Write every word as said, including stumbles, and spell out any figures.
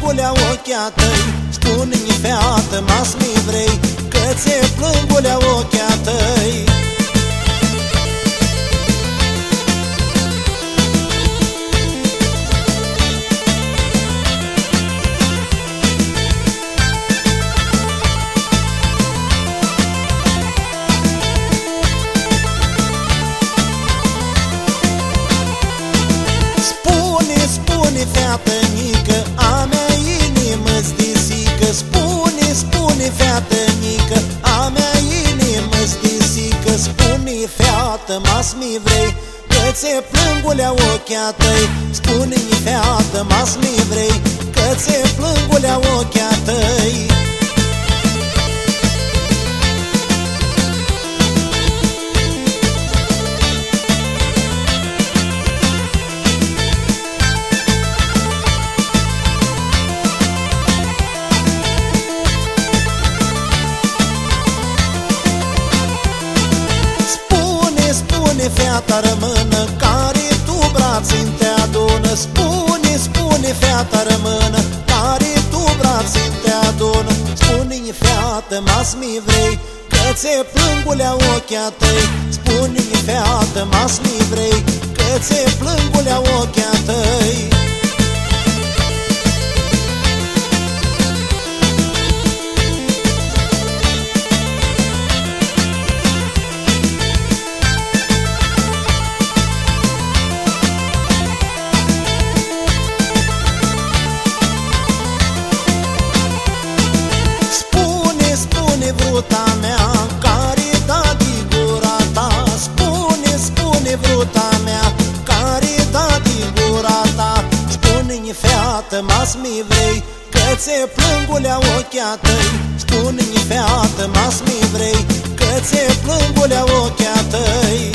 plângulea ochii tăi. Spune-mi, feată, mas mi vrei, că ți-e plângulea ochii tăi. Spune, feată mică, a mea inimă-ți disică. Spune, spune, feată mică, a mea inimă-ți disică. Spune, feată, mas mi vrei, că ți-e plângulea ochii tăi. Spune-mi, feată, mas mi vrei, că ți-e plângulea ochii tăi. Feata rămână, care tu braț-mi te adună. Spune, spune, feata rămână, care tu braț-mi te adună. Spune-mi, feată, mas mi vrei, că ți-e plângulea ochii tăi. Spune-mi, feată, mas mi vrei, că ți-e plângulea ochii tăi. Vruta mea, care da din gura ta. Spune, spune, vruta mea, care da din gura ta. Spune-mi, feată, mas mi vrei, că ți-e plângulea ochii tăi. Spune-mi, feată, mas mi vrei, că ți-e plângulea ochii tăi.